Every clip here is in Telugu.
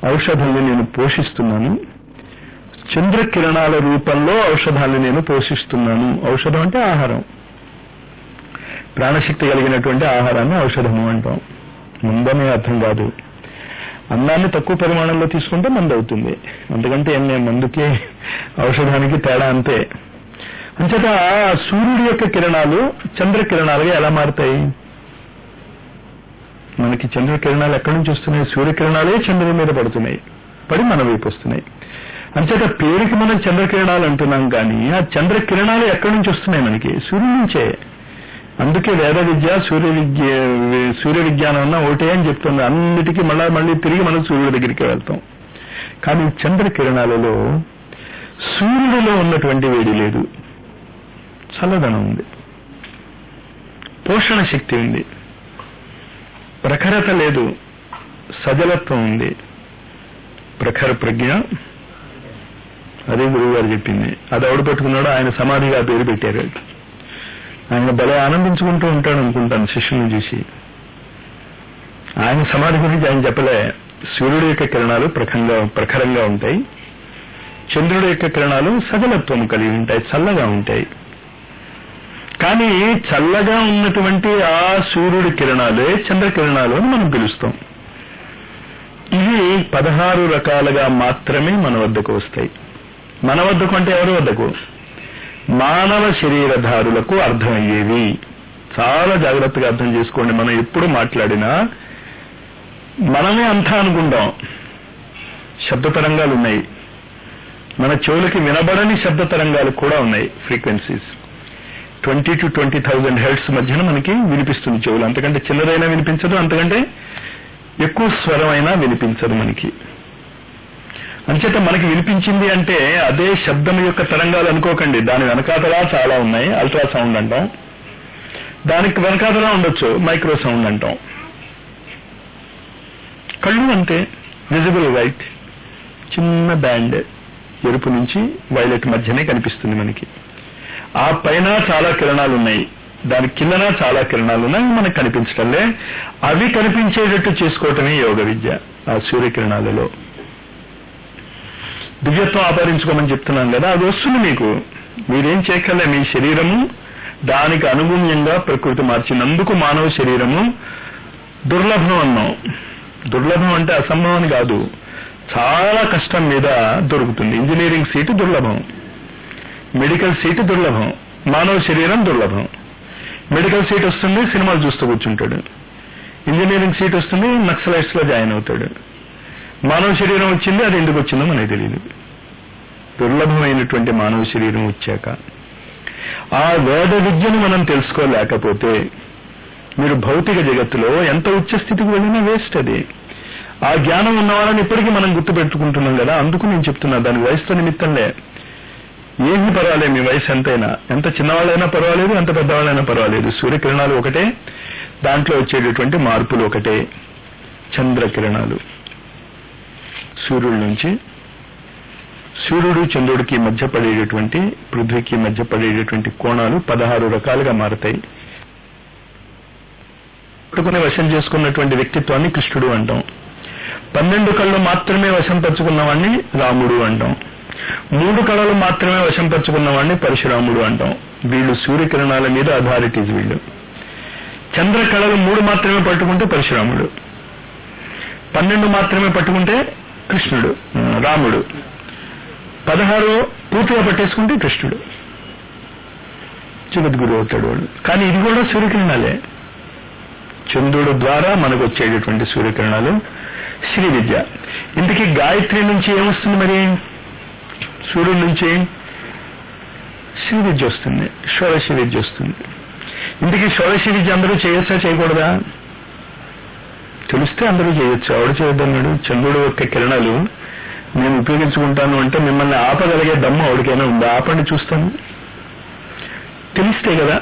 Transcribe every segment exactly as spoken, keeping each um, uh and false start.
ఔషధాన్ని నేను పోషిస్తున్నాను, చంద్రకిరణాల రూపంలో ఔషధాన్ని నేను పోషిస్తున్నాను. ఔషధం అంటే ఆహారం, ప్రాణశక్తి కలిగినటువంటి ఆహారాన్ని ఔషధము అంటాం. ముందనే అర్థం కాదు. అన్నాన్ని తక్కువ పరిమాణంలో తీసుకుంటే మందు అవుతుంది, అందుకంటే ఏం నేను మందుకి ఔషధానికి తేడా అంతే. అంచేత సూర్యుడి యొక్క కిరణాలు చంద్రకిరణాలుగా ఎలా మారుతాయి? మనకి చంద్రకిరణాలు ఎక్కడి నుంచి వస్తున్నాయి? సూర్యకిరణాలే చంద్రుడి మీద పడుతున్నాయి, పడి మన వైపు వస్తున్నాయి. అంచేత పేరుకి మనం చంద్రకిరణాలు అంటున్నాం, కానీ ఆ చంద్రకిరణాలు ఎక్కడి నుంచి వస్తున్నాయి? మనకి సూర్యుడి నుంచే. అందుకే వేద విద్య సూర్య విద్య సూర్య విజ్ఞానం అన్న ఒకటే అని చెప్తుంది. అన్నిటికీ మళ్ళా మళ్ళీ తిరిగి మనం సూర్యుడి దగ్గరికి వెళ్తాం. కానీ చంద్రకిరణాలలో సూర్యుడిలో ఉన్నటువంటి వేడి లేదు, చల్లదనం ఉంది, పోషణ శక్తి ఉంది, ప్రఖరత లేదు, సజలత్వం ఉంది, ప్రఖర ప్రజ్ఞ. అదే గురువు గారు చెప్పింది. అది ఎవడు పెట్టుకున్నాడో ఆయన సమాధిగా పేరు పెట్టారు. ఆయన భలే ఆనందించుకుంటూ ఉంటాడు అనుకుంటాను శిష్యుని చూసి. ఆయన సమాధి గురించి ఆయన చెప్పలే. సూర్యుడి యొక్క కిరణాలు ప్రఖరంగా ప్రఖరంగా ఉంటాయి, చంద్రుడి యొక్క కిరణాలు సజలత్వం కలిగి ఉంటాయి, చల్లగా ఉంటాయి. కానీ చల్లగా ఉన్నటువంటి ఆ సూర్యుడి కిరణాలే చంద్రకిరణాలు అని మనం పిలుస్తాం. ఇవి పదహారు రకాలుగా మాత్రమే మన వద్దకు వస్తాయి. మన వద్దకు అంటే ఎవరి వద్దకు? మానవ శరీరధారులకు అర్థమయ్యేవి. చాలా జాగ్రత్తగా అర్థం చేసుకోండి. మనం ఎప్పుడు మాట్లాడినా మనమే అంతా అనుకుంటాం. శబ్ద తరంగాలు ఉన్నాయి, మన చెవులకి వినబడని శబ్ద తరంగాలు కూడా ఉన్నాయి. Frequencies twenty to twenty thousand hertz మధ్యన మనకి వినిపిస్తుంది చెవులు. అంతకంటే చిన్నదైనా వినిపించదు, అంతకంటే ఎక్కువ స్వరం అయినా వినిపించదు మనకి. అంచేత మనకి వినిపించింది అంటే అదే శబ్దం యొక్క తరంగాలు అనుకోకండి. దాని వెనకాతలా చాలా ఉన్నాయి. అల్ట్రాసౌండ్ అంటాం, దానికి వెనకాతలా ఉండొచ్చు మైక్రో సౌండ్ అంటాం. కళ్ళు అంతే, విజిబుల్ లైట్, చిన్న బ్యాండ్ ఎరుపు నుంచి వైలెట్ మధ్యనే కనిపిస్తుంది మనకి. ఆ పైన చాలా కిరణాలు ఉన్నాయి, దాని కిందన చాలా కిరణాలు ఉన్నాయి, మనకు కనిపించటంలే. అవి కనిపించేటట్టు చేసుకోవటమే యోగ విద్య. ఆ సూర్యకిరణాలలో దివ్యత్వం ఆపాదించుకోమని చెప్తున్నాం కదా, అది వస్తుంది మీకు. మీరేం చేయక్కర్లే. మీ శరీరము దానికి అనుగుణ్యంగా ప్రకృతి మార్చినందుకు మానవ శరీరము దుర్లభం అన్నాం. దుర్లభం అంటే అసంభవం అని కాదు, చాలా కష్టం మీద దొరుకుతుంది. ఇంజనీరింగ్ సీటు దుర్లభం, మెడికల్ సీటు దుర్లభం, మానవ శరీరం దుర్లభం. మెడికల్ సీట్ వస్తుంది, సినిమాలు చూస్తూ కూర్చుంటాడు. ఇంజనీరింగ్ సీట్ వస్తుంది, నక్సలైట్స్ లో జాయిన్ అవుతాడు. మానవ శరీరం వచ్చింది, అది ఎందుకు వచ్చిందో మనకి తెలియదు. దుర్లభమైనటువంటి మానవ శరీరం వచ్చాక ఆ వేద విద్యను మనం తెలుసుకోలేకపోతే మీరు భౌతిక జగత్తులో ఎంత ఉచ్చ స్థితికి వెళ్ళినా వేస్ట్. అది ఆ జ్ఞానం ఉన్నవాళ్ళని ఇప్పటికీ మనం గుర్తుపెట్టుకుంటున్నాం కదా. అందుకు నేను చెప్తున్నా, దాని వయసుతో నిమిత్తంలే. ఏమీ పర్వాలేదు, మీ వయసు ఎంతైనా, ఎంత చిన్నవాళ్ళైనా పర్వాలేదు, ఎంత పెద్దవాళ్ళైనా పర్వాలేదు. సూర్యకిరణాలు ఒకటే, దాంట్లో వచ్చేటటువంటి మార్పులు ఒకటే. చంద్రకిరణాలు సూర్యుడి నుంచి, సూర్యుడు చంద్రుడికి మధ్య పడేటటువంటి, పృథ్వీకి మధ్య పడేటటువంటి కోణాలు పదహారు రకాలుగా మారుతాయి. పట్టుకుని వశం చేసుకున్నటువంటి వ్యక్తిత్వాన్ని కృష్ణుడు అంటాం. పన్నెండు కళ్ళు మాత్రమే వశం పరుచుకున్న వాడిని రాముడు అంటాం. మూడు కళలు మాత్రమే వశం పరుచుకున్న వాడిని పరశురాముడు అంటాం. వీళ్ళు సూర్యకిరణాల మీద అథారిటీస్. వీళ్ళు చంద్ర కళలు మూడు మాత్రమే పట్టుకుంటే పరశురాముడు, పన్నెండు మాత్రమే పట్టుకుంటే కృష్ణుడు రాముడు, పదహారు పూర్తిగా పట్టేసుకుంటే కృష్ణుడు, జగద్గురు అవుతాడు వాడు. కానీ ఇది కూడా సూర్యకిరణాలే. చంద్రుడు ద్వారా మనకు వచ్చేటటువంటి సూర్యకిరణాలు శ్రీ విద్య. ఇందుకే గాయత్రి నుంచి ఏమొస్తుంది? మరి సూర్యుడి నుంచి శ్రీ విద్య వస్తుంది, షోడశ విద్య వస్తుంది. ఇందుకే షోడశ విద్య అందరూ చేయొచ్చా చేయకూడదా? తెలిస్తే అందరూ చేయొచ్చు, ఆవిడ చేయొద్దన్నాడు. చంద్రుడు యొక్క కిరణాలు నేను ఉపయోగించుకుంటాను అంటే మిమ్మల్ని ఆపగలిగే దమ్ము ఆవిడకైనా ఉందా? ఆపండి చూస్తాను, తెలిస్తే కదా.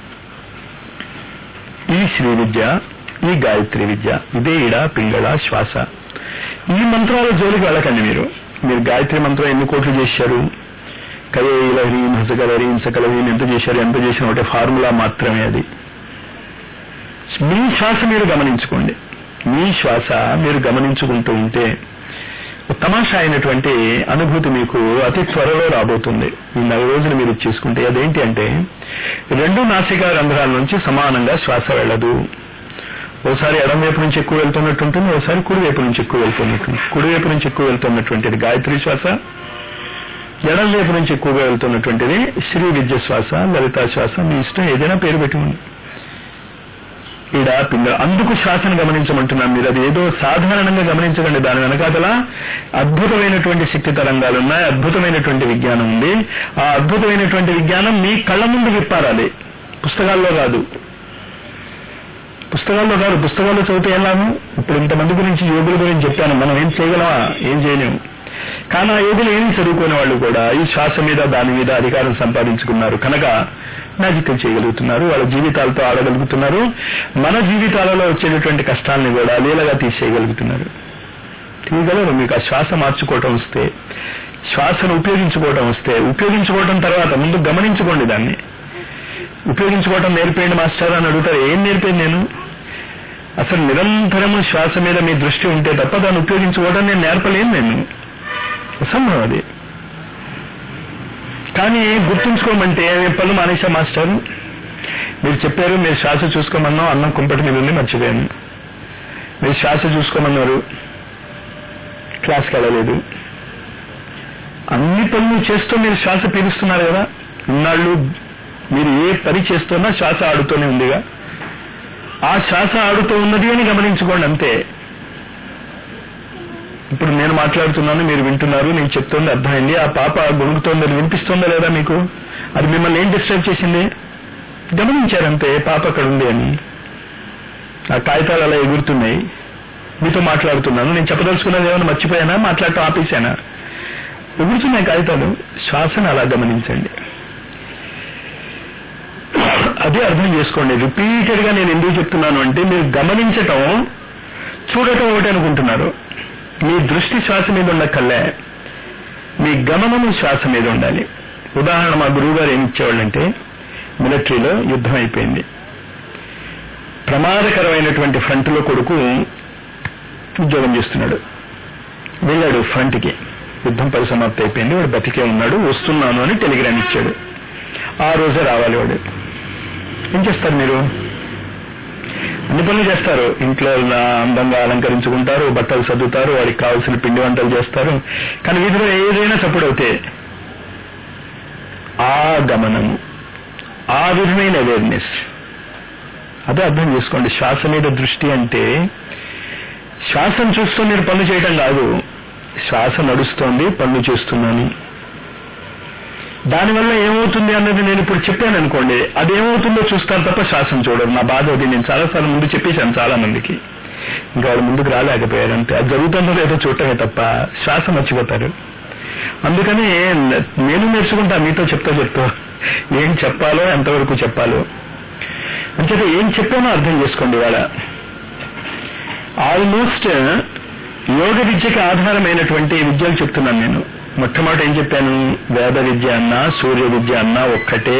ఈ శ్రీ విద్య, ఈ గాయత్రి విద్య, ఇదే ఇడ పింగళ శ్వాస. ఈ మంత్రాల జోలికి వెళ్ళకండి. మీరు మీరు గాయత్రి మంత్రం ఎన్ని కోట్లు చేశారు? కయేలహరీం హసకలహరీం సకలహరీం ఎంత చేశారు? ఎంత చేసిన ఒకటే ఫార్ములా మాత్రమే అది. మీ శ్వాస మీరు గమనించుకోండి. మీ శ్వాస మీరు గమనించుకుంటూ ఉంటే తమాషా అయినటువంటి అనుభూతి మీకు అతి త్వరలో రాబోతుంది ఈ నెల రోజులు మీరు చేసుకుంటే. అదేంటి అంటే రెండు నాసికా రంధ్రాల నుంచి సమానంగా శ్వాస వెళ్ళదు. ఓసారి ఎడం వైపు నుంచి ఎక్కువ వెళ్తున్నట్టు ఉంటుంది, ఓసారి కుడి వైపు నుంచి ఎక్కువ వెళ్తున్నట్టు. కుడి వైపు నుంచి ఎక్కువ వెళ్తున్నటువంటిది గాయత్రి శ్వాస, ఎడం వైపు నుంచి ఎక్కువగా వెళ్తున్నటువంటిది శ్రీ విద్య శ్వాస, లలితా శ్వాస, మీ ఇష్టం ఏదైనా పేరు పెట్టుకోండి. ఈడ పిండ అందుకు శ్వాసను గమనించమంటున్నాను. మీరు అది ఏదో సాధారణంగా గమనించకండి. దాని వెనకాతల అద్భుతమైనటువంటి శక్తి తరంగాలు ఉన్నాయి, అద్భుతమైనటువంటి విజ్ఞానం ఉంది. ఆ అద్భుతమైనటువంటి విజ్ఞానం మీ కళ్ళ ముందు విప్పారాలి, పుస్తకాల్లో కాదు. పుస్తకాల్లో కాదు పుస్తకాల్లో చదివితే ఏం లాభం? ఇప్పుడు ఇంతమంది గురించి యోగుల గురించి చెప్పాను, మనం ఏం చేయగలమా? ఏం చేయలేము. కానీ ఆ యోగులు ఏమి చదువుకునే వాళ్ళు కూడా ఈ శ్వాస మీద దాని మీద అధికారం సంపాదించుకున్నారు కనుక మ్యాజికల్ చేయగలుగుతున్నారు, వాళ్ళ జీవితాలతో ఆడగలుగుతున్నారు, మన జీవితాలలో వచ్చేటటువంటి కష్టాలని కూడా లీలగా తీసేయగలుగుతున్నారు. తీయగలరు. మీకు ఆ శ్వాస మార్చుకోవటం వస్తే, శ్వాసను ఉపయోగించుకోవటం వస్తే, ఉపయోగించుకోవటం తర్వాత ముందు గమనించుకోండి. దాన్ని ఉపయోగించుకోవటం నేర్పేయండి మాస్టర్ అని అడుగుతారు. ఏం నేర్పేది నేను? అసలు నిరంతరము శ్వాస మీద మీ దృష్టి ఉంటే తప్ప దాన్ని ఉపయోగించుకోవడం నేను నేర్పలేను. నేను అసంభవం అది. కానీ గుర్తుంచుకోమంటే పనులు మానేశా మాస్టర్. మీరు చెప్పారు, మీరు శ్వాస చూసుకోమన్నాం, అన్నం కుంపటి మీద ఉంది మర్చిపోయాను. మీరు శ్వాస చూసుకోమన్నారు, క్లాస్కి వెళ్ళలేదు. అన్ని పనులు చేస్తూ మీరు శ్వాస పీలుస్తున్నారు కదా. ఇన్నాళ్ళు మీరు ఏ పని చేస్తున్నా శ్వాస ఆడుతూనే ఉందిగా. ఆ శ్వాస ఆడుతూ ఉన్నది అని గమనించుకోండి అంతే. ఇప్పుడు నేను మాట్లాడుతున్నాను, మీరు వింటున్నారు, నేను చెప్తోంది అర్థమైంది. ఆ పాప గొణుకుతోంది, వినిపిస్తుందా లేదా మీకు? అది మిమ్మల్ని ఏం డిస్టర్బ్ చేసింది? గమనించారంతే పాప అక్కడ ఉంది అని. ఆ కాగితాలు అలా ఎగురుతున్నాయి, మీతో మాట్లాడుతున్నాను. నేను చెప్పదలుచుకున్నది ఏమైనా మర్చిపోయానా? మాట్లాడటం ఆపేశానా? ఎగురుతున్నాయి కాగితాలు. శ్వాసను అలా గమనించండి. అదే అర్థం చేసుకోండి. రిపీటెడ్ గా నేను ఎందుకు చెప్తున్నాను అంటే మీరు గమనించటం చూడటం ఒకటి అనుకుంటున్నారు. మీ దృష్టి శ్వాస మీద ఉండక్కర్లే, మీ గమనము శ్వాస మీద ఉండాలి. ఉదాహరణ, మా గురువు గారు ఏమి ఇచ్చేవాళ్ళంటే, మిలిటరీలో యుద్ధం అయిపోయింది, ప్రమాదకరమైనటువంటి ఫ్రంట్ లో కొడుకు ఉద్యోగం చేస్తున్నాడు. వెళ్ళాడు ఫ్రంట్ కి, యుద్ధం పరిసమాప్తి అయిపోయింది, వాడు బతికే ఉన్నాడు, వస్తున్నాను అని టెలిగ్రామ్ ఇచ్చాడు. ఆ రోజే రావాలి వాడు. ఏం చేస్తారు మీరు? అన్ని పనులు చేస్తారు. ఇంట్లో అందంగా అలంకరించుకుంటారు, బట్టలు సర్దుతారు, వాడికి కావాల్సిన పిండి వంటలు చేస్తారు. కానీ వీధిలో ఏదైనా సపోర్ట్ అవుతే ఆ గమనము, ఆ విధమైన అవేర్నెస్, అదే అర్థం చేసుకోండి. శ్వాస మీద దృష్టి అంటే శ్వాసను చూస్తూ మీరు పనులు చేయటం కాదు. శ్వాస నడుస్తోంది, పనులు చేస్తున్నాను. దానివల్ల ఏమవుతుంది అన్నది నేను ఇప్పుడు చెప్పాను అనుకోండి, అదేమవుతుందో చూస్తాను తప్ప శ్వాసను చూడరు. నా బాధ అది. నేను చాలాసార్లు ముందు చెప్పేశాను చాలా మందికి, ఇంకా వాళ్ళు ముందుకు రాలేకపోయారు అంతే. అది జరుగుతుందో లేదో చూడటమే తప్ప శ్వాస మర్చిపోతారు. అందుకని నేను నేర్చుకుంటా, మీతో చెప్తా చెప్తా ఏం చెప్పాలో, ఎంతవరకు చెప్పాలో. అంచేత ఏం చెప్పానో అర్థం చేసుకోండి. వాళ్ళ ఆల్మోస్ట్ యోగ విద్యకి ఆధారమైనటువంటి విద్యలు చెప్తున్నాను నేను. మొట్టమొదటి ఏం చెప్పాను? వేద విద్య అన్నా సూర్య విద్య అన్నా ఒక్కటే,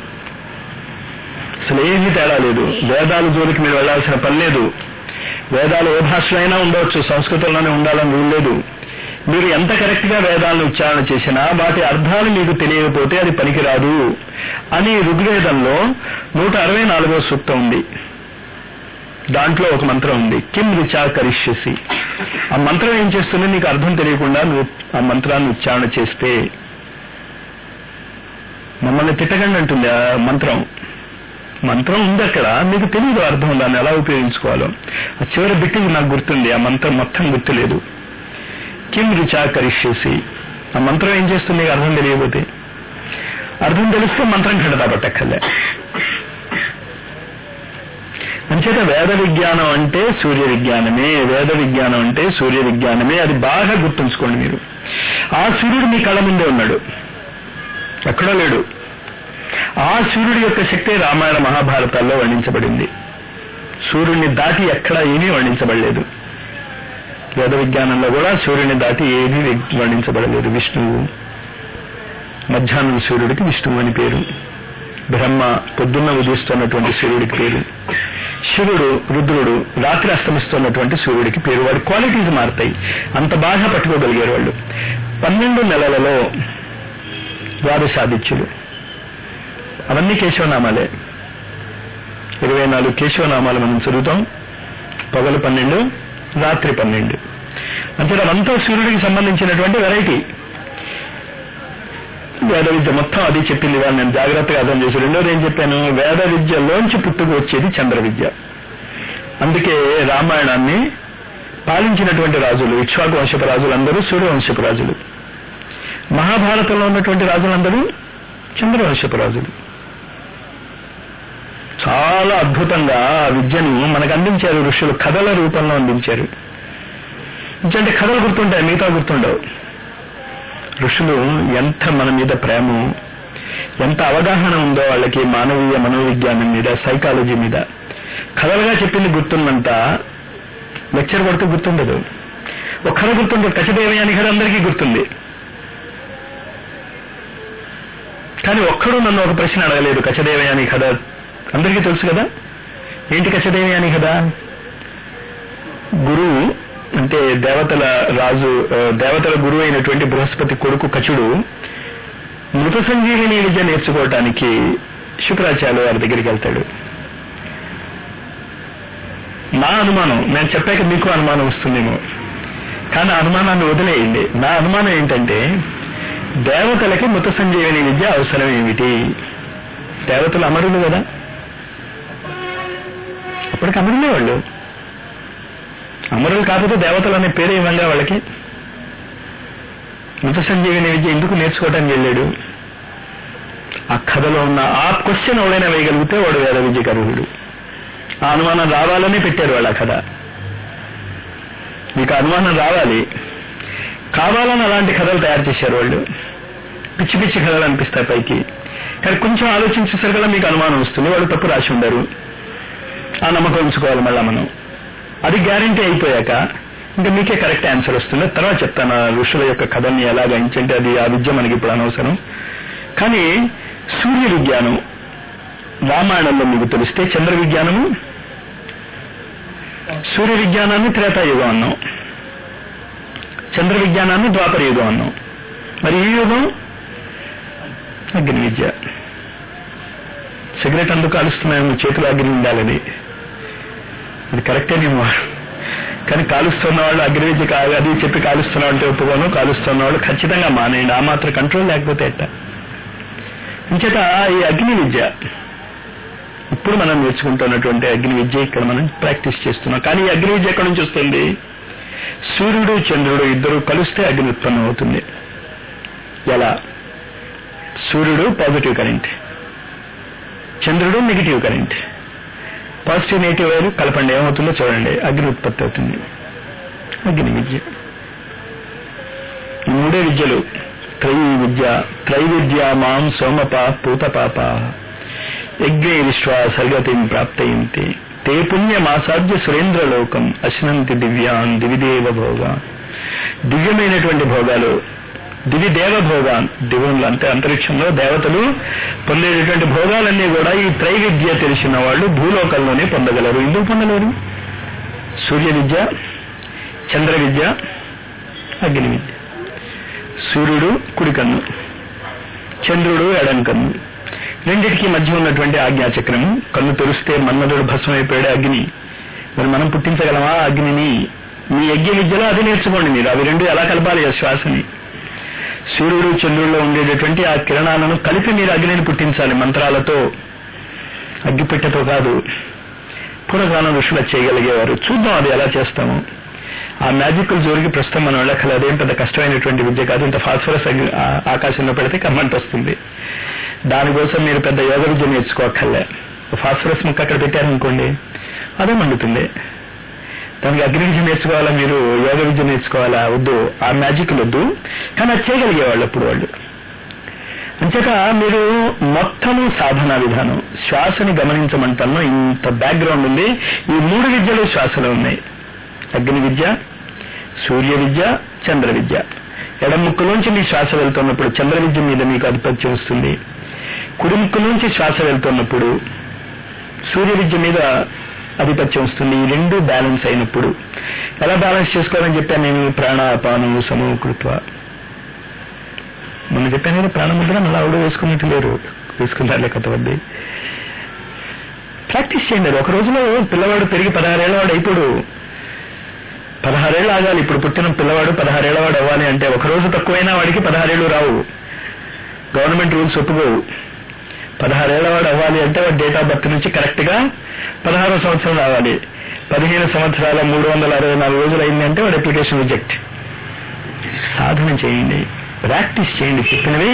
అసలు ఏమీ తేడా లేదు. వేదాల జోలికి మీరు వెళ్లాల్సిన పని లేదు. వేదాలు ఏ భాషలో అయినా ఉండవచ్చు, సంస్కృతంలోనే ఉండాలని రూల్ లేదు. మీరు ఎంత కరెక్ట్ గా వేదాలను ఉచ్చారణ చేసినా వాటి అర్థాలు మీకు తెలియకపోతే అది పనికిరాదు అని ఋగ్వేదంలో నూట అరవై నాలుగో సూక్తం ఉంది. దాంట్లో ఒక మంత్రం ఉంది, కిం రుచా కరిష్యసి. ఆ మంత్రం ఏం చేస్తుంది? నీకు అర్థం తెలియకుండా నువ్వు ఆ మంత్రాన్ని ఉచ్చారణ చేస్తే మమ్మల్ని తిట్టకండి అంటుంది ఆ మంత్రం. మంత్రం ఉంది అక్కడ, మీకు తెలియదు అర్థం, దాన్ని ఎలా ఉపయోగించుకోవాలో. ఆ చివరి బిట్టింగ్ నాకు గుర్తుంది, ఆ మంత్రం మొత్తం గుర్తులేదు. కిం రుచా కరిష్యసి. ఆ మంత్రం ఏం చేస్తుంది? నీకు అర్థం తెలియకపోతే. అర్థం తెలిస్తే మంత్రం ఖండతా పట్టక్కర్లే. అంచేత వేద విజ్ఞానం అంటే సూర్య విజ్ఞానమే, వేద విజ్ఞానం అంటే సూర్య విజ్ఞానమే. అది బాగా గుర్తుంచుకోండి మీరు. ఆ సూర్యుడు మీ కళ్ళ ముందే ఉన్నాడు, ఎక్కడో లేడు. ఆ సూర్యుడి యొక్క శక్తి రామాయణ మహాభారతాల్లో వర్ణించబడింది. సూర్యుడిని దాటి ఎక్కడా ఏమీ వర్ణించబడలేదు. వేద విజ్ఞానంలో కూడా సూర్యుని దాటి ఏమీ వర్ణించబడలేదు. విష్ణువు, మధ్యాహ్నం సూర్యుడికి విష్ణువు అని పేరు. బ్రహ్మ పొద్దున్న ఉదయిస్తున్నటువంటి సూర్యుడికి పేరు. శివుడు, రుద్రుడు, రాత్రి అస్తమిస్తున్నటువంటి సూర్యుడికి పేరు. వాడి క్వాలిటీస్ మారుతాయి. అంత బాగా పట్టుకోగలిగారు వాళ్ళు. పన్నెండు నెలలలో ద్వాదశాదిత్యులు, అవన్నీ కేశవనామాలే. ఇరవై నాలుగు కేశవనామాలు మనం చదువుతాం. పగలు పన్నెండు, రాత్రి పన్నెండు. అంటే అవంతా సూర్యుడికి సంబంధించినటువంటి వెరైటీ. వేద విద్య మొత్తం అది చెప్పింది. వాళ్ళు నేను జాగ్రత్తగా అర్థం చేసి రెండోది ఏం చెప్పాను, వేద విద్యలోంచి పుట్టుకు వచ్చేది చంద్ర విద్య. అందుకే రామాయణాన్ని పాలించినటువంటి రాజులు, ఇక్ష్వాకు వంశపు రాజులందరూ సూర్యవంశపు రాజులు. మహాభారతంలో ఉన్నటువంటి రాజులందరూ చంద్రవంశపు రాజులు. చాలా అద్భుతంగా ఆ విద్యను మనకు అందించారు ఋషులు, కథల రూపంలో అందించారు. అంటే కథలు గుర్తుంటాయి, మిగతా గుర్తుండవు. ఋషులు ఎంత మన మీద ప్రేమ, ఎంత అవగాహన ఉందో వాళ్ళకి మానవీయ మనోవిజ్ఞానం మీద, సైకాలజీ మీద. కథలుగా చెప్పింది గుర్తున్నంత లెక్చర్ కొడుతూ గుర్తుండదు. ఒక కథ గుర్తుండదు. కచదేవి అని కథ అందరికీ గుర్తుంది. కానీ ఒక్కడూ నన్ను ఒక ప్రశ్న అడగలేదు. కచదేవి అని కథ అందరికీ తెలుసు కదా. ఏంటి కచదేవి అని కథ? గురువు అంటే దేవతల రాజు, దేవతల గురువు అయినటువంటి బృహస్పతి కొడుకు కచుడు మృత సంజీవిని విద్య నేర్చుకోవటానికి శుక్రాచార్యులు వారి దగ్గరికి వెళ్తాడు. నా అనుమానం, నేను చెప్పాక మీకు అనుమానం వస్తుందేమో, కానీ అనుమానాన్ని వదిలేయండి. నా అనుమానం ఏంటంటే, దేవతలకి మృత సంజీవిని విద్య అవసరం ఏమిటి? దేవతలు అమరులు కదా, అప్పటికి అమరులే వాళ్ళు. అమరులు కాకపోతే దేవతలు అనే పేరు ఇవ్వంగా వాళ్ళకి. మృత సంజీవిని విద్య ఎందుకు నేర్చుకోవటానికి వెళ్ళాడు? ఆ కథలో ఉన్న ఆ క్వశ్చన్ ఎవడైనా వేయగలిగితే వాడు వేద విద్యకు అర్హుడు. ఆ అనుమానం రావాలని పెట్టారు వాళ్ళు ఆ కథ. మీకు అనుమానం రావాలి, కావాలని అలాంటి కథలు తయారు చేశారు వాళ్ళు. పిచ్చి పిచ్చి కథలు అనిపిస్తాయి పైకి, కానీ కొంచెం ఆలోచించేసరికల్లా మీకు అనుమానం వస్తుంది, వాళ్ళు తప్పు రాసి ఉండరు. ఆ నమ్మకం ఉంచుకోవాలి మళ్ళా మనం. అది గ్యారంటీ అయిపోయాక ఇంకా మీకే కరెక్ట్ ఆన్సర్ వస్తుంది. తర్వాత చెప్తాను ఆ ఋషుల యొక్క కథని ఎలా గ్రహించంటే, అది ఆ విద్య మనకి ఇప్పుడు అనవసరం. కానీ సూర్య విజ్ఞానం రామాయణంలో మీకు తెలిస్తే, చంద్ర విజ్ఞానము, సూర్య విజ్ఞానాన్ని త్రేతాయుగం అన్నాం, చంద్ర విజ్ఞానాన్ని ద్వాపర యుగం అన్నాం. మరి ఈ యుగం అగ్ని విద్య. సిగరెట్ అందుకు కాలుస్తున్నాము, చేతులు అగ్ని ఉండాలని. అది కరెక్టేనేమో, కానీ కాలుస్తున్న వాళ్ళు అగ్ని విద్య అది చెప్పి కాలుస్తున్నా అంటే ఒప్పుకోను. కాలుస్తున్న వాళ్ళు ఖచ్చితంగా మానేయండి. ఆ మాత్రం కంట్రోల్ లేకపోతే ఎట్ట? అంచేత ఈ అగ్ని విద్య ఇప్పుడు మనం నేర్చుకుంటున్నటువంటి అగ్ని విద్య ఇక్కడ మనం ప్రాక్టీస్ చేస్తున్నాం. కానీ ఈ అగ్ని విద్య ఎక్కడి నుంచి వస్తుంది? సూర్యుడు చంద్రుడు ఇద్దరు కలిస్తే అగ్ని ఉత్పన్నం అవుతుంది. ఎలా? సూర్యుడు పాజిటివ్ కరెంట్, చంద్రుడు negative current. Positive negative wire కలపండి, ఏమవుతుందో చూడండి, అగ్ని ఉత్పత్తి అవుతుంది. అగ్ని విద్య. ఈ మూడే విద్యలు, త్రై విద్య, త్రైవిద్య మాం సోమపా పూతపాప యజ్ఞే విశ్వా సర్గతిం ప్రాప్తయంతి తే పుణ్యమాసాధ్య సురేంద్రలోకం అశ్నంతి దివ్యాన్ దివిదేవ భోగాన్. దివ్యమైనటువంటి భోగాలు, దివి దేవ భోగాన్, దివ్యంలో అంటే అంతరిక్షంలో దేవతలు పొందేటటువంటి భోగాలన్నీ కూడా ఈ త్రైవిద్య తెలిసిన వాళ్ళు భూలోకంలోనే పొందగలరు. ఎందుకు పొందలేరు? సూర్య విద్య, చంద్ర విద్య, అగ్ని విద్య. సూర్యుడు కుడి కన్ను, చంద్రుడు ఎడం కన్ను, రెండిటికి మధ్య ఉన్నటువంటి ఆజ్ఞాచక్రము. కన్ను తెరిస్తే మన్మధుడు భస్మైపోయాడు అగ్ని. మరి మనం పుట్టించగలమా అగ్నిని? మీ యజ్ఞ విద్యలో అది నేర్చుకోండి మీరు. అవి రెండు ఎలా కలపాలి ఆ శ్వాసని. సూర్యుడు చంద్రుల్లో ఉండేటటువంటి ఆ కిరణాలను కలిపి మీరు అగ్నిని పుట్టించాలి మంత్రాలతో, అగ్గిపెట్టెతో కాదు. పూర్వకాలం ఋషులు చేయగలిగేవారు. చూద్దాం అది ఎలా చేస్తాము. ఆ మ్యాజికల్ జోరికి ప్రస్తుతం మనం వెళ్ళక్కల. అదేం పెద్ద కష్టమైనటువంటి విద్య కాదు. ఇంత ఫాస్ఫరస్ ఆకాశంలో పెడితే కమ్మంట వస్తుంది. దానికోసం మీరు పెద్ద యోగ విద్య నేర్చుకోక్కర్లే. ఫాస్ఫరస్ ముక్క అక్కడ పెట్టారనుకోండి, అదే మండుతుంది. దానికి అగ్ని విద్య నేర్చుకోవాలా, మీరు యోగ విద్య నేర్చుకోవాలా? వద్దు, ఆ మ్యాజిక్ వద్దు. కానీ అది చేయగలిగేవాళ్ళు అప్పుడు వాళ్ళు. అంచేత మీరు మొత్తము సాధనా విధానం, శ్వాసని గమనించమంటాను. ఇంత బ్యాక్గ్రౌండ్ ఉంది. ఈ మూడు విద్యలు శ్వాసలో ఉన్నాయి. అగ్ని విద్య, సూర్య విద్య, చంద్ర విద్య. ఎడం ముక్కులోంచి మీ శ్వాస వెళ్తున్నప్పుడు చంద్ర విద్య మీద మీకు ఆధిపత్యం వస్తుంది. కుడి ముక్కులోంచి శ్వాస వెళ్తున్నప్పుడు సూర్య విద్య మీద ఆధిపత్యం వస్తుంది. ఈ రెండు బ్యాలెన్స్ అయినప్పుడు ఎలా బ్యాలెన్స్ చేసుకోవాలని చెప్పాను నేను? ప్రాణాపానం సమకృత్వ. మనం చెప్పాను కదా, ప్రాణముద్ర అలా ఆవిడ వేసుకున్నట్టు లేరు, వేసుకున్నారులే కొంతమంది. ప్రాక్టీస్ చేయండి. ఒక రోజులో పిల్లవాడు పెరిగి పదహారేళ్ల వాడు అయిపోడు. పదహారేళ్ళు ఆగాలి. ఇప్పుడు పుట్టిన పిల్లవాడు పదహారేళ్ల వాడు అవ్వాలి అంటే ఒక రోజు తక్కువైనా వాడికి పదహారేళ్లు రావు. Government rules ఒప్పుకోవు. పదహారేళ్ల వాడు అవ్వాలి అంటే వాడు డేట్ ఆఫ్ బర్త్ నుంచి కరెక్ట్ గా పదహారో సంవత్సరం రావాలి. పదిహేను సంవత్సరాల మూడు వందల అరవై నాలుగు రోజులు అయింది అంటే వాడు అప్లికేషన్ రిజెక్ట్. సాధన చేయండి, ప్రాక్టీస్ చేయండి. చెప్పినవి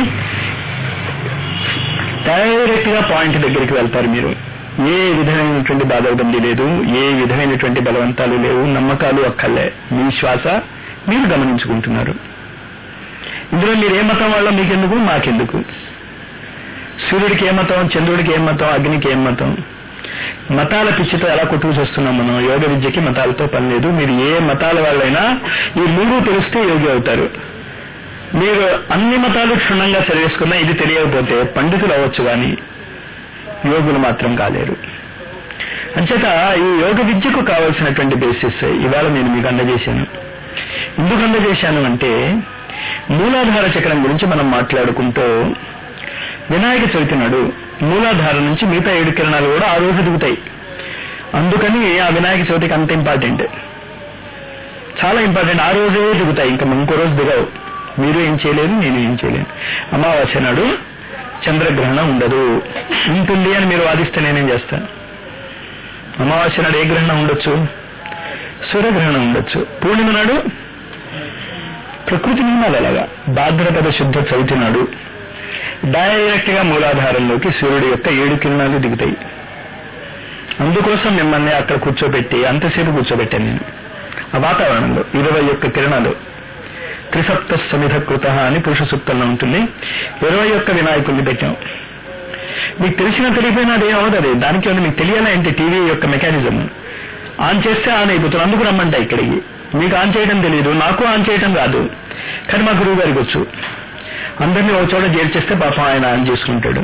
డైరెక్ట్ గా పాయింట్ దగ్గరికి వెళ్తారు మీరు. ఏ విధమైనటువంటి బాధబంది లేదు, ఏ విధమైనటువంటి బలవంతాలు లేవు, నమ్మకాలు అక్కర్లే. మీ శ్వాస మీరు గమనించుకుంటున్నారు. ఇందులో మీరు ఏ మతం వాళ్ళో మీకెందుకు, మాకెందుకు? సూర్యుడికి ఏ మతం, చంద్రుడికి ఏ మతం, అగ్నికి ఏం మతం? మతాల పిచ్చితో ఎలా కొట్టుకు చేస్తున్నాం మనం? యోగ విద్యకి మతాలతో పని లేదు. మీరు ఏ మతాల వాళ్ళైనా ఈ మూడు తెలిస్తే యోగి అవుతారు. మీరు అన్ని మతాలు క్షుణ్ణంగా చదివేసుకున్నా ఇది తెలియకపోతే పండితులు అవ్వచ్చు, కానీ యోగులు మాత్రం కాలేరు. అంచేత ఈ యోగ విద్యకు కావలసినటువంటి బేసిస్ ఇవాళ నేను మీకు అందజేశాను. ఎందుకు అందజేశాను అంటే మూలాధార చక్రం గురించి మనం మాట్లాడుకుంటూ వినాయక చవితి నాడు మూలాధార నుంచి మిగతా ఏడు కిరణాలు కూడా ఆ రోజు దిగుతాయి. అందుకని ఆ వినాయక చవితికి అంత ఇంపార్టెంట్, చాలా ఇంపార్టెంట్. ఆ రోజే దిగుతాయి, ఇంకా ఇంకో రోజు దిగవు. మీరు ఏం చేయలేరు, నేను ఏం చేయలేను. అమావాస్య నాడు చంద్రగ్రహణం ఉండదు. ఉంటుంది అని మీరు వాదిస్తే నేనేం చేస్తాను? అమావాస్య నాడు ఏ గ్రహణం ఉండొచ్చు? సూర్యగ్రహణం ఉండొచ్చు. పూర్ణిమ నాడు ప్రకృతి నియమాలు అలాగా. భాద్రపద శుద్ధ చవితి నాడు డైరెక్ట్ గా మూలాధారంలోకి సూర్యుడి యొక్క ఏడు కిరణాలు దిగుతాయి. అందుకోసం మిమ్మల్ని అక్కడ కూర్చోబెట్టి అంతసేపు కూర్చోబెట్టాను నేను. ఆ వాతావరణంలో ఇరవై ఒక్క కిరణాలు త్రిసప్త సమిధ కృత అని పురుష సూక్తంలో ఉంటుంది. ఇరవై ఒక్క వినాయకుల్ని పెట్టాం. మీకు తెలిసిన తెలియపోయినా అదే అవుతుంది. దానికి ఏమన్నా మీకు తెలియాలా అంటే టీవీ యొక్క మెకానిజం ఆన్ చేస్తే ఆన్ అయిపోతుంది. అందుకు రమ్మంటా ఇక్కడికి. మీకు ఆన్ చేయడం తెలియదు, నాకు ఆన్ చేయడం రాదు, కానీ మా గురువు గారికి వచ్చు. అందరినీ ఒక చోట చేర్చేస్తే పాపం ఆయన ఆన్ చేసుకుంటాడు.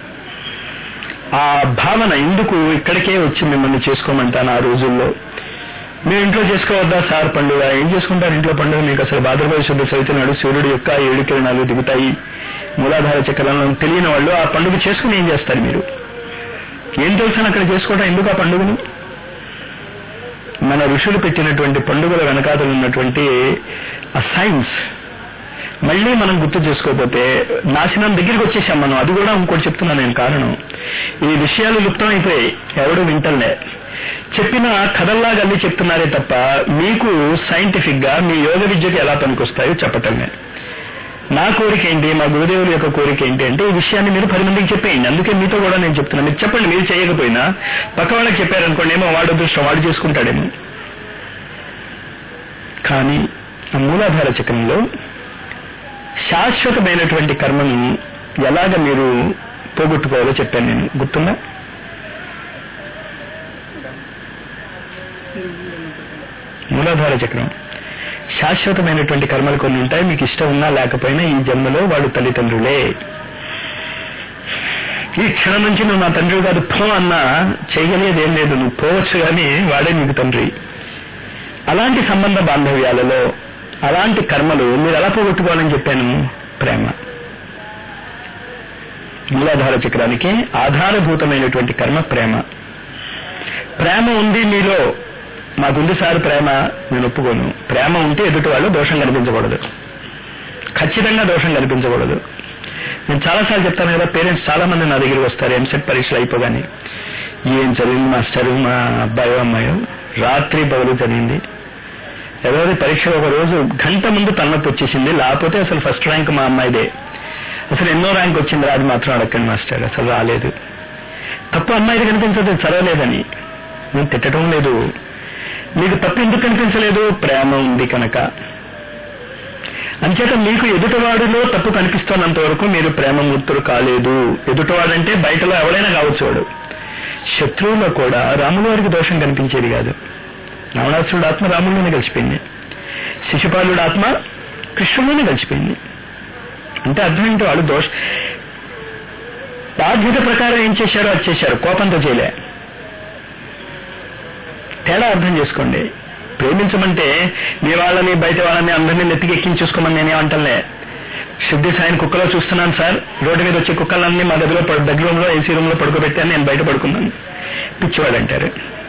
ఆ భావన ఎందుకు ఇక్కడికే వచ్చి మిమ్మల్ని చేసుకోమంటాను. ఆ రోజుల్లో మీరు ఇంట్లో చేసుకోవద్దా సార్ పండుగ? ఏం చేసుకుంటారు ఇంట్లో పండుగ? మీకు అసలు భాద్రపద శుద్ధ చవితి నాడు సూర్యుడు యొక్క ఏడు కిరణాలు దిగుతాయి మూలాధార చక్రంలో తెలియని వాళ్ళు ఆ పండుగ చేసుకుని ఏం చేస్తారు? మీరు ఏం తెలుసని అక్కడ చేసుకోవడం ఎందుకు ఆ పండుగను? మన ఋషులు పెట్టినటువంటి పండుగల వెనకాతలు ఉన్నటువంటి ఆ సైన్స్ మళ్ళీ మనం గుర్తు చేసుకోకపోతే నాశనం దగ్గరికి వచ్చేసాం మనం. అది కూడా ఇంకోటి చెప్తున్నా నేను కారణం. ఈ విషయాలు లుప్తం అయిపోయాయి, ఎవడు వింటలే. చెప్పిన కథల్లాగా అల్లి చెప్తున్నారే తప్ప మీకు సైంటిఫిక్ గా మీ యోగ విద్యకి ఎలా పనికొస్తాయో చెప్పటమే. నా కోరిక ఏంటి, మా గురుదేవుల యొక్క కోరిక ఏంటి అంటే ఈ విషయాన్ని మీరు పది మందికి చెప్పేయండి. అందుకే మీతో కూడా నేను చెప్తున్నా. మీరు చెప్పండి. మీరు చేయకపోయినా పక్క వాళ్ళకి చెప్పారనుకోండి, ఏమో వాడు అదృష్టం, వాడు చేసుకుంటాడేమో. కానీ ఆ మూలాధార చక్రంలో శాశ్వతమైనటువంటి కర్మను ఎలాగ మీరు పోగొట్టుకోవాలో చెప్పాను నేను. గుర్తుందా? మూలాధార చక్రం శాశ్వతమైనటువంటి కర్మలు కొన్ని ఉంటాయి. మీకు ఇష్టం ఉన్నా లేకపోయినా ఈ జన్మలో వాడు తల్లిదండ్రులే. ఈ క్షణం నుంచి నువ్వు నా తండ్రి కాదు పో అన్నా చేయగలిగేది ఏం లేదు. నువ్వు పోవచ్చు కానీ వాడే నీకు తండ్రి. అలాంటి సంబంధ బాంధవ్యాలలో అలాంటి కర్మలు మీరు ఎలా పోగొట్టుకోవాలని చెప్పాను? ప్రేమ. మూలాధార చక్రానికి ఆధారభూతమైనటువంటి కర్మ ప్రేమ. ప్రేమ ఉంది మీలో. మాకుంది సార్ ప్రేమ, నేను ఒప్పుకోను. ప్రేమ ఉంటే ఎదుటి వాళ్ళు దోషం కనిపించకూడదు, ఖచ్చితంగా దోషం కనిపించకూడదు. నేను చాలాసార్లు చెప్తాను కదా, పేరెంట్స్ చాలా మంది నా దగ్గరికి వస్తారు ఎంసెట్ పరీక్షలు అయిపోగానే. ఏం చదివింది మాస్టర్ మా అబ్బాయో అమ్మాయో? రాత్రి పగలు చదివింది. ఎవరి పరీక్ష ఒక రోజు గంట ముందు తలనొప్పి వచ్చేసింది, లేకపోతే అసలు ఫస్ట్ ర్యాంక్ మా అమ్మాయిదే. అసలు ఎన్నో ర్యాంక్ వచ్చింది అది మాత్రం అడగండి మాస్టర్, అసలు రాలేదు. తప్పు అమ్మాయిది కనిపించదు, చదవలేదని. నేను తిట్టడం లేదు. మీకు తప్పు ఎందుకు కనిపించలేదు? ప్రేమ ఉంది కనుక. అంచేత మీకు ఎదుటివాడిలో తప్పు కనిపిస్తున్నంత వరకు మీరు ప్రేమమూర్తులు కాలేదు. ఎదుటివాడంటే బయటలో ఎవడైనా కావచ్చు వాడు. శత్రువులో కూడా రాముల వారికి దోషం కనిపించేది కాదు. రావణాసురుడు ఆత్మ రాముల్లోనే కలిసిపోయింది, శిశుపాలుడు ఆత్మ కృష్ణుల్లోనే కలిసిపోయింది. అంటే అర్థం ఏంటి? వాళ్ళు దోష బాధ్యత ప్రకారం ఏం చేశారో అది చేశారు, కోపంతో చేయలే. తేడా అర్థం చేసుకోండి. ప్రేమించమంటే మీ వాళ్ళని బయట వాళ్ళని అందరినీ నెత్తికి ఎక్కించేసుకోమని నేనేమంటలే. సిద్ధి సాయిని కుక్కలో చూస్తున్నాను సార్, రోడ్డు మీద వచ్చే కుక్కలన్నీ మా గదిలో బెడ్రూమ్ లో ఏసీ రూమ్ లో పడుకోబెట్టాను, నేను బయట పడుకున్నాను. పిచ్చివాడు అంటారు.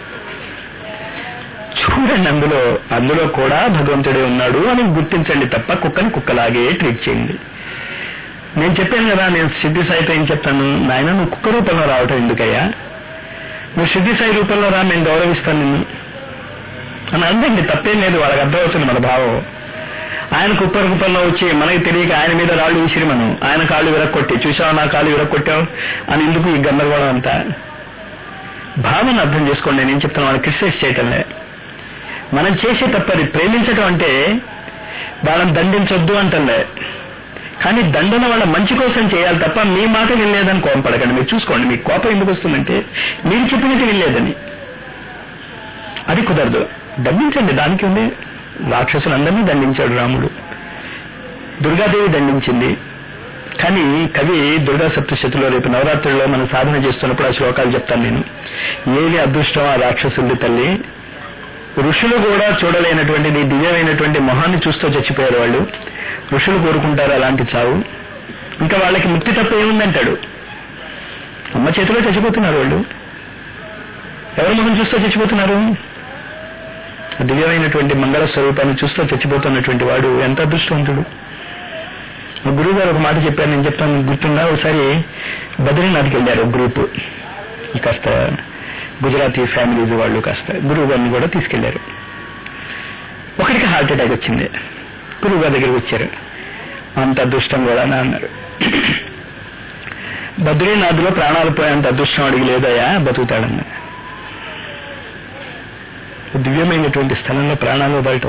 చూడండి, అందులో అందులో కూడా భగవంతుడే ఉన్నాడు అని గుర్తించండి తప్ప కుక్కని కుక్కలాగే ట్రీట్ చేయండి. నేను చెప్పాను కదా, నేను సిద్ధి సాయితో ఏం చెప్తాను, నాయన నువ్వు కుక్క రూపంలో రావటం ఎందుకయ్యా, నువ్వు సిద్ధి సాయి రూపంలో రా, నేను గౌరవిస్తాను నిన్ను అని అందండి. తప్పేం లేదు, వాళ్ళకి అర్థమవుతుంది మన భావం. ఆయన కుప్ప రూపంలో వచ్చి మనకి తెలియక ఆయన మీద రాళ్ళు విసిరి మనం ఆయన కాళ్ళు విరక్కొట్టి, చూసావు నా కాళ్ళు విరక్కొట్టావు అని ఎందుకు ఈ గందరగోళం అంతా? భావన అర్థం చేసుకోండి. నేను చెప్తాను, వాళ్ళని క్రిటిసైజ్ చేయటంలే. మనం చేసే తప్పది. ప్రేమించటం అంటే వాళ్ళని దండించొద్దు అంటలే, కానీ దండన వాళ్ళ మంచి కోసం చేయాలి తప్ప మీ మాట వినలేదని కోపపడకండి. మీరు చూసుకోండి, మీకు కోపం ఎందుకు వస్తుందంటే మీరు చెప్పినట్టు వినలేదని. అది కుదరదు. దండించండి, దానికి ఉంది. రాక్షసులందరినీ దండించాడు రాముడు, దుర్గాదేవి దండించింది. కానీ కవి దుర్గా సప్తశతిలో రేపు నవరాత్రుల్లో మనం సాధన చేస్తున్నప్పుడు ఆ శ్లోకాలు చెప్తాను నేను. ఏది అదృష్టం ఆ రాక్షసుల్ది తల్లి, ఋషులు కూడా చూడలేనటువంటి నీ దివ్యమైనటువంటి మొహాన్ని చూస్తూ చచ్చిపోయారు వాళ్ళు. ఋషులు కోరుకుంటారు అలాంటి చావు, ఇంకా వాళ్ళకి ముక్తి తప్ప ఏముందంటాడు. అమ్మ చేతిలో చచ్చిపోతున్నారు వాళ్ళు. ఎవరి మొహం చూస్తూ చచ్చిపోతున్నారు? దివ్యమైనటువంటి మంగళ స్వరూపాన్ని చూస్తూ చచ్చిపోతున్నటువంటి వాడు ఎంత అదృష్టవంతుడు. గురువు గారు ఒక మాట చెప్పారు, నేను చెప్తాను గుర్తుందా. ఒకసారి బద్రీనాథ్కి వెళ్ళారు గ్రూప్, కాస్త గుజరాతీ ఫ్యామిలీస్ వాళ్ళు, కాస్త గురువు గారిని కూడా తీసుకెళ్లారు. ఒకరికి హార్ట్ అటాక్ వచ్చింది. గురువు గారి దగ్గరికి వచ్చారు. అంత అదృష్టం కూడా అన్నారు. బద్రీనాథ్లో ప్రాణాలు పోయేంత అదృష్టం అడిగి లేదయా, బతుకుతాడన్న. దివ్యమైనటువంటి స్థలంలో ప్రాణాలు వదలటం,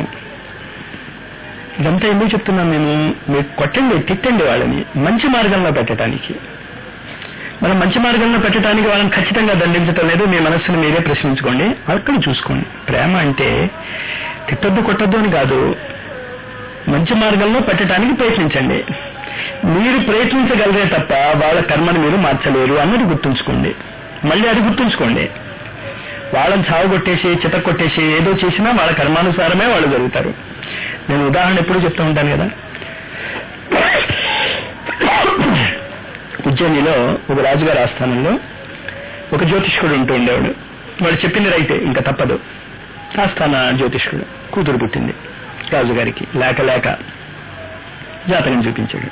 ఇదంతా ఎందుకు చెప్తున్నాను నేను? మీరు కొట్టండి, తిట్టండి వాళ్ళని మంచి మార్గంలో పెట్టడానికి. మనం మంచి మార్గంలో పెట్టడానికి వాళ్ళని ఖచ్చితంగా దండించటం లేదు. మీ మనస్సును మీరే ప్రశ్నించుకోండి, అక్కడ చూసుకోండి. ప్రేమ అంటే తిట్టొద్దు కొట్టొద్దు అని కాదు, మంచి మార్గంలో పెట్టడానికి ప్రయత్నించండి. మీరు ప్రయత్నించగలరే తప్ప వాళ్ళ కర్మను మీరు మార్చలేరు అన్నది గుర్తుంచుకోండి. మళ్ళీ అది గుర్తుంచుకోండి. వాళ్ళని చావు కొట్టేసి చిత కొట్టేసి ఏదో చేసినా వాళ్ళ కర్మానుసారమే వాళ్ళు జరుగుతారు. నేను ఉదాహరణ ఎప్పుడు చెప్తూ ఉంటాను కదా, ఉజ్జయినిలో ఒక రాజుగారి ఆస్థానంలో ఒక జ్యోతిష్కుడు ఉంటూ ఉండేవాడు. వాడు చెప్పింది రైతే, ఇంకా తప్పదు. ఆస్థాన జ్యోతిష్కుడు కూతురు పుట్టింది రాజుగారికి. లేక లేక జాతకం చూపించాడు.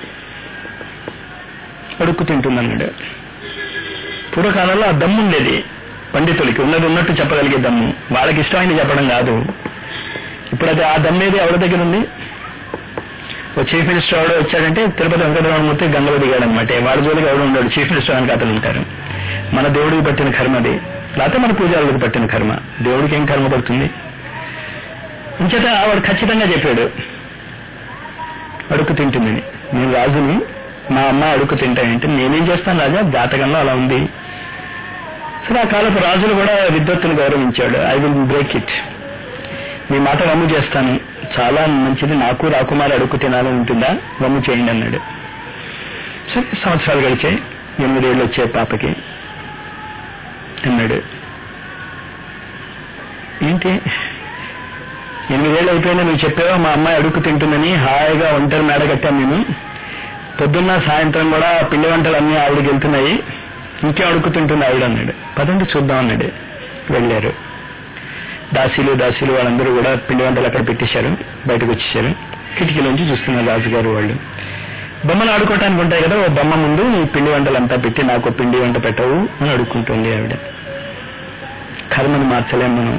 అడుక్కు తింటుందన్నాడు. పూర్వకాలంలో ఆ దమ్ము ఉండేది పండితులకి, ఉన్నది ఉన్నట్టు చెప్పగలిగే దమ్ము. వాళ్ళకి ఇష్టమైంది చెప్పడం కాదు. ఇప్పుడు అది ఆ దమ్మేది ఎవరి దగ్గర ఉంది? ఓ చీఫ్ మినిస్టర్ ఎవడో వచ్చాడంటే తిరుపతి వెంకటరమణమూర్తి గంగలో దిగాడనమాట. వాళ్ళ జోలికి ఎవడు ఉండడు, చీఫ్ మినిస్టర్ అని అతను ఉంటారు. మన దేవుడికి పట్టిన కర్మది, లేకపోతే మన పూజారులకు పట్టిన కర్మ. దేవుడికి ఏం కర్మ పడుతుంది? ఇంచేత వాడు ఖచ్చితంగా చెప్పాడు అడుక్కు తింటుందని. నేను రాజుని, మా అమ్మ అడుక్కు తింటానంటే నేనేం చేస్తాను రాజా, జాతకంలో అలా ఉంది. సరే, ఆ కాలపు రాజులు కూడా విద్వత్తును గౌరవించాడు. ఐ విల్ బ్రేక్ ఇట్, మీ మాట వమ్ము చేస్తాను, చాలా మంచిది, నాకు రాకుమారి అడుక్కు తినాలని ఉంటుందా, వమ్ము చేయండి అన్నాడు. సరే, సంవత్సరాలు గడిచాయి. ఎనిమిదేళ్ళు వచ్చాయి పాపకి. అన్నాడు, ఏంటి ఎనిమిదేళ్ళు అయిపోయినా నువ్వు చెప్పావో మా అమ్మాయి అడుక్కు తింటుందని, హాయిగా ఒంటరి మేడ కట్టాను నేను. పొద్దున్న సాయంత్రం కూడా పిండి వంటలు అన్నీ ఆవిడకి వెళ్తున్నాయి, ఇంకే అడుక్కు తింటుంది ఆవిడ అన్నాడు. పదండి చూద్దాం అన్నాడు. వెళ్ళారు. దాసీలు దాసీలు వాళ్ళందరూ కూడా పిండి వంటలు అక్కడ పెట్టేశారు. బయటకు వచ్చేసారు. కిటికీలోంచి చూస్తున్నారు రాజుగారు. వాళ్ళు బొమ్మలు ఆడుకోవటానికి ఉంటాయి కదా, ఓ బొమ్మ ముందు ఈ పిండి వంటలంతా పెట్టి నాకు పిండి వంట పెట్టవు అని అడుక్కుంటుంది ఆవిడ. కర్మను మార్చలేం మనం,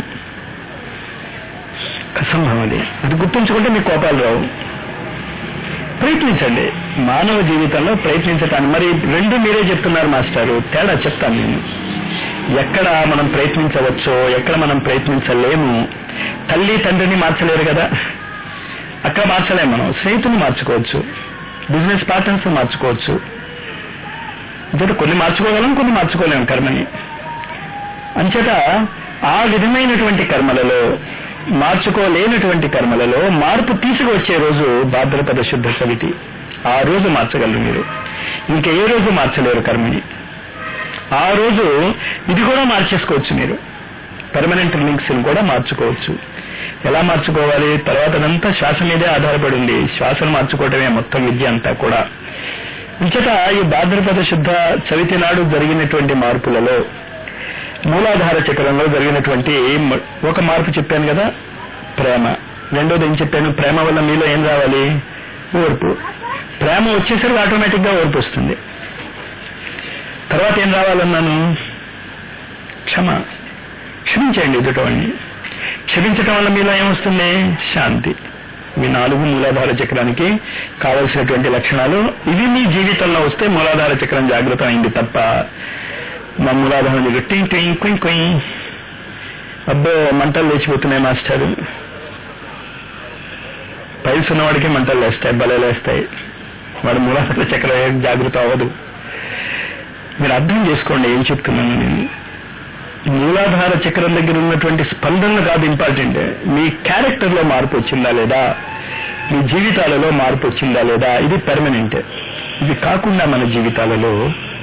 అసంభవం అది. అది గుర్తుంచుకుంటే మీకు కోపాలు రావు. ప్రయత్నించండి మానవ జీవితంలో ప్రయత్నించటాన్ని. మరి రెండు మీరే చెప్తున్నారు మాస్టారు, తేడా చెప్తాను నేను. ఎక్కడ మనం ప్రయత్నించవచ్చో, ఎక్కడ మనం ప్రయత్నించలేము. తల్లి తండ్రిని మార్చలేరు కదా, అక్కడ మార్చలేము మనం. స్నేహితుని మార్చుకోవచ్చు, బిజినెస్ పార్ట్నర్స్ మార్చుకోవచ్చు. అంటే కొన్ని మార్చుకోగలం, కొన్ని మార్చుకోలేము కర్మని. అంచేత ఆ విధమైనటువంటి కర్మలలో, మార్చుకోలేనటువంటి కర్మలలో మార్పు తీసుకువచ్చే రోజు భాద్రపద శుద్ధ చవితి. ఆ రోజు మార్చగలరు మీరు, ఇంక ఏ రోజు మార్చలేరు కర్మని. ఆ రోజు ఇది కూడా మార్చేసుకోవచ్చు మీరు. పర్మనెంట్ లింక్స్ కూడా మార్చుకోవచ్చు. ఎలా మార్చుకోవాలి? తర్వాతనంతా శ్వాస మీదే ఆధారపడి ఉంది. శ్వాసను మార్చుకోవటమే మొత్తం విద్య అంతా కూడా. ఇంకట ఈ భాద్రపద శుద్ధ చవితి నాడు జరిగినటువంటి మార్పులలో మూలాధార చక్రంలో జరిగినటువంటి ఒక మార్పు చెప్పాను కదా, ప్రేమ. రెండోది ఏం చెప్పాను? ప్రేమ వల్ల మీలో ఏం రావాలి? ఓర్పు. ప్రేమ వచ్చేసరికి ఆటోమేటిక్ గా ఓర్పు వస్తుంది. తర్వాత ఏం రావాలన్నాను? క్షమ. క్షమించండి ఎదుటవాడిని. క్షమించటం వల్ల మీలో ఏమొస్తుంది? శాంతి. మీ నాలుగు మూలాధార చక్రానికి కావలసినటువంటి లక్షణాలు ఇవి మీ జీవితంలో వస్తే మూలాధార చక్రం జాగృతం అయింది తప్ప మా మూలాధారం టింగ్ టింగ్ కుయ్ కుయ్ అబ్బో మంటలు లేచిపోతున్నాయి మాస్టర్, పైల్స్ ఉన్నవాడికి మంటలు లేస్తాయి, బలే లేస్తాయి, వాడు మూలాధార చక్రం జాగృతం అవ్వదు. మీరు అర్థం చేసుకోండి ఏం చెప్తున్నాను నేను. మూలాధార చక్రం దగ్గర ఉన్నటువంటి స్పందనలు కాదు ఇంపార్టెంట్, మీ క్యారెక్టర్ లో మార్పు వచ్చిందా లేదా, మీ జీవితాలలో మార్పు వచ్చిందా లేదా, ఇది పర్మనెంట్. ఇది కాకుండా మన జీవితాలలో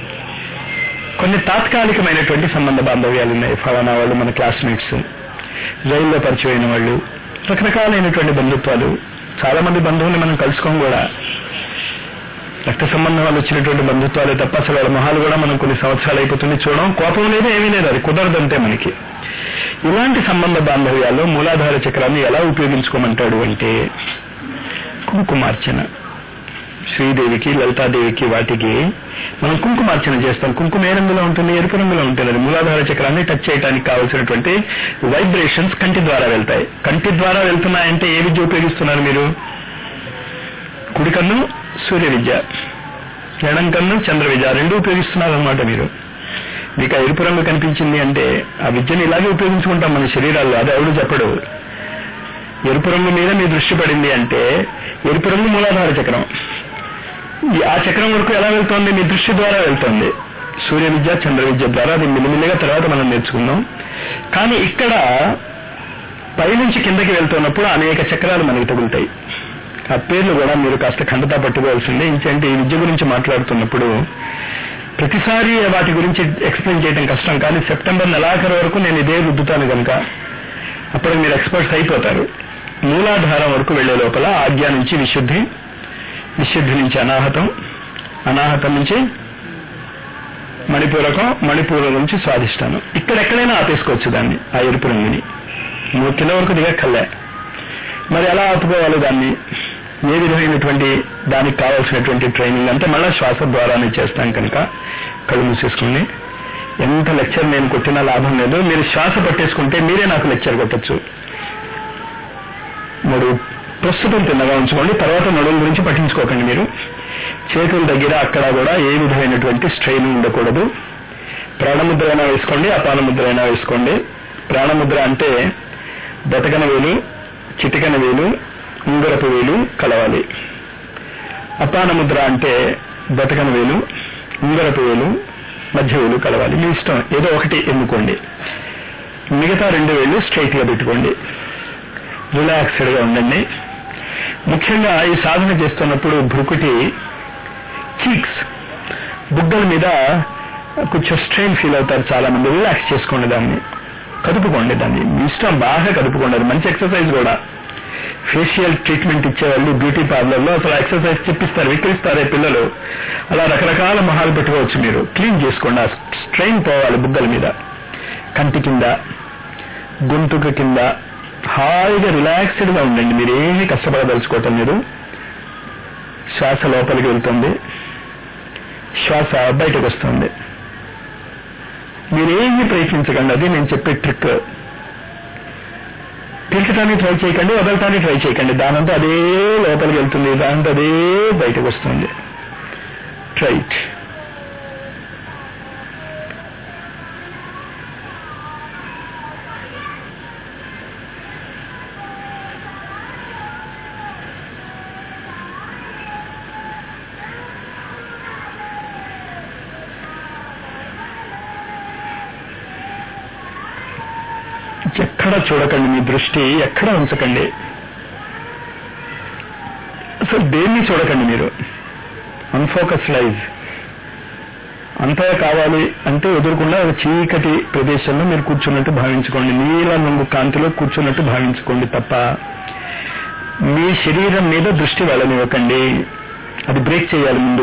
కొన్ని తాత్కాలికమైనటువంటి సంబంధ బాంధవ్యాలు ఉన్నాయి. ఫలానా వాళ్ళు మన క్లాస్మేట్స్, రైల్లో పరిచయమైన వాళ్ళు, రకరకాలైనటువంటి బంధుత్వాలు. చాలా మంది బంధువుల్ని మనం కలుసుకోం కూడా, రక్త సంబంధం వాళ్ళు వచ్చినటువంటి బంధుత్వాలే తప్ప అసలు వాళ్ళ మొహాలు కూడా మనం కొన్ని సంవత్సరాలు అయిపోతుంది చూడడం. కోపం లేదు, ఏమీ లేదు, అది కుదరదంటే మనకి. ఇలాంటి సంబంధ బాంధవ్యాల్లో మూలాధార చక్రాన్ని ఎలా ఉపయోగించుకోమంటాడు అంటే కుంకుమార్చన. శ్రీదేవికి, లలితాదేవికి, వాటికి మనం కుంకుమార్చన చేస్తాం. కుంకుమ ఏ రంగులో ఉంటుంది? ఎరుపు రంగులో ఉంటుంది. అది మూలాధార చక్రాన్ని టచ్ చేయడానికి కావాల్సినటువంటి వైబ్రేషన్స్ కంటి ద్వారా వెళ్తాయి. కంటి ద్వారా వెళ్తున్నాయంటే ఏ విద్య ఉపయోగిస్తున్నారు మీరు? కుడి కన్ను సూర్య విద్య, ఎడం కన్ను చంద్ర విద్య, రెండు ఉపయోగిస్తున్నారు అనమాట మీరు. మీకు ఆ ఎరుపు రంగు కనిపించింది అంటే ఆ విద్యను ఇలాగే ఉపయోగించుకుంటాం మన శరీరాల్లో. అది ఎవడు చెప్పడు. ఎరుపు రంగు మీద మీ దృష్టి పడింది అంటే ఎరుపు రంగు మూలాధార చక్రం. ఆ చక్రం వరకు ఎలా వెళ్తోంది? మీ దృష్టి ద్వారా వెళ్తోంది. సూర్య విద్య, చంద్ర విద్య ద్వారా. అది మిల్లిమిల్లిగా తర్వాత మనం నేర్చుకుందాం. కానీ ఇక్కడ పైనుంచి కిందకి వెళ్తున్నప్పుడు అనేక చక్రాలు మనకి తగులుతాయి. ఆ పేర్లు కూడా మీరు కాస్త ఖండతా పట్టుకోవాల్సిందే. ఇంకంటే ఈ విద్య గురించి మాట్లాడుతున్నప్పుడు ప్రతిసారి వాటి గురించి ఎక్స్ప్లెయిన్ చేయడం కష్టం. కానీ సెప్టెంబర్ నెలాఖరు వరకు నేను ఇదే రుద్దుతాను కనుక అప్పటికి మీరు ఎక్స్పర్ట్స్ అయిపోతారు. మూలాధారం వరకు వెళ్లే లోపల ఆజ్ఞ నుంచి విశుద్ధి, విశుద్ధి నుంచి అనాహతం, అనాహతం నుంచి మణిపూరకం, మణిపూరం నుంచి స్వాధిష్టానం. ఇక్కడెక్కడైనా ఆపేసుకోవచ్చు దాన్ని, ఆ ఎరుపు రంగుని. మూడు కిలో వరకు దిగక్కర్లే. మరి ఎలా ఆపుకోవాలి దాన్ని? ఏ విధమైనటువంటి దానికి కావాల్సినటువంటి ట్రైనింగ్ అంటే మళ్ళా శ్వాస ద్వారానే చేస్తాం కనుక కళ్ళు మూసేసుకోండి. ఎంత లెక్చర్ నేను కొట్టినా లాభం లేదు. మీరు శ్వాస పట్టేసుకుంటే మీరే నాకు లెక్చర్ కొట్టచ్చు. మూడు ప్రస్తుతం తిన్నగా ఉంచుకోండి. తర్వాత నడుము గురించి పట్టించుకోకండి. మీరు చేతుల దగ్గర అక్కడ కూడా ఏ విధమైనటువంటి స్ట్రెయిన్ ఉండకూడదు. ప్రాణముద్ర అయినా వేసుకోండి, అపాన ముద్ర అయినా వేసుకోండి. ప్రాణముద్ర అంటే బతకన వేలు, చిటికన వేలు, ఉంగరపు వేలు కలవాలి. అపాన ముద్ర అంటే బతకన వేలు, ఉంగరపు వేలు, మధ్య వేలు కలవాలి. మీ ఇష్టం, ఏదో ఒకటి ఎన్నుకోండి. మిగతా రెండు వేళ్ళు స్ట్రైట్ గా పెట్టుకోండి. రిలాక్స్డ్ గా ఉండండి. ముఖ్యంగా ఈ సాధన చేస్తున్నప్పుడు భ్రుకుటి, చీక్స్, బుగ్గల మీద కొంచెం స్ట్రెయిన్ ఫీల్ అవుతారు చాలా మంది. రిలాక్స్ చేసుకోండి, దాన్ని కదుపుకోండి. దాన్ని మీ ఇష్టం, బాగా కదుపుకోండి. అది మంచి ఎక్సర్సైజ్ కూడా. ఫేషియల్ ట్రీట్మెంట్ ఇచ్చేవాళ్ళు బ్యూటీ పార్లర్ లో అసలు ఎక్సర్సైజ్ చెప్పిస్తారు, విక్రిస్తారే పిల్లలు. అలా రకరకాల మొహాలు పెట్టుకోవచ్చు. మీరు క్లీన్ చేసుకోండి. ఆ స్ట్రెయిన్ పోవాలి బుగ్గల మీద, కంటి కింద, గొంతుక కింద. హాయిగా రిలాక్స్డ్ గా ఉండండి. మీరు ఏమీ కష్టపడదలుచుకోవటం లేదు. శ్వాస లోపలికి వెళ్తుంది, శ్వాస బయటకు వస్తుంది. మీరేమీ ప్రయత్నించకండి. అది నేను చెప్పే ట్రిక్. పీల్చడానికి ట్రై చేయకండి, వదలటానికి ట్రై చేయకండి. దానంతా అదే లోపలికి వెళ్తుంది, దానంతా అదే బయటకు వస్తుంది. రైట్. ఎక్కడ చూడకండి, మీ దృష్టి ఎక్కడ ఉంచకండి. అసలు దేన్ని చూడకండి మీరు. Unfocused eyes. అంతగా కావాలి అంటే ఎదురుకుండా ఒక చీకటి ప్రదేశంలో మీరు కూర్చున్నట్టు భావించుకోండి, నీల రంగు కాంతిలో కూర్చున్నట్టు భావించుకోండి తప్ప మీ శరీరం మీద దృష్టి వెళ్ళనివ్వకండి. అది బ్రేక్ చేయాలి ముందు.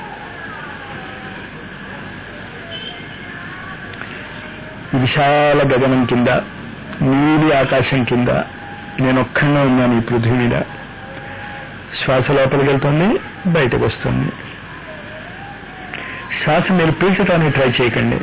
విశాల గగనం కింద, నీలి ఆకాశం కింద నేను ఒక్కనే ఉన్నాను ఈ పృథ్వీ మీద. శ్వాస లోపలికి వెళ్తుంది, బయటకు వస్తుంది. శ్వాస మీరు పీల్చడానికి ట్రై చేయకండి.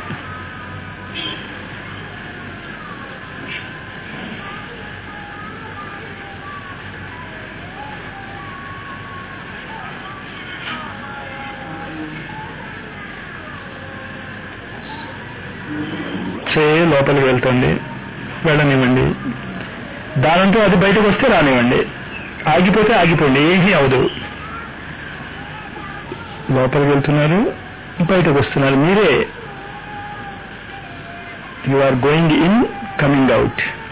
చే లోపలికి వెళ్తుంది, వెళ్ళనివ్వండి. దానంతో అది బయటకు వస్తే రానివ్వండి. ఆగిపోతే ఆగిపోండి, ఏమీ అవదు. లోపలికి వెళ్తున్నారు, బయటకు వస్తున్నారు. మీరే you are going in, coming out.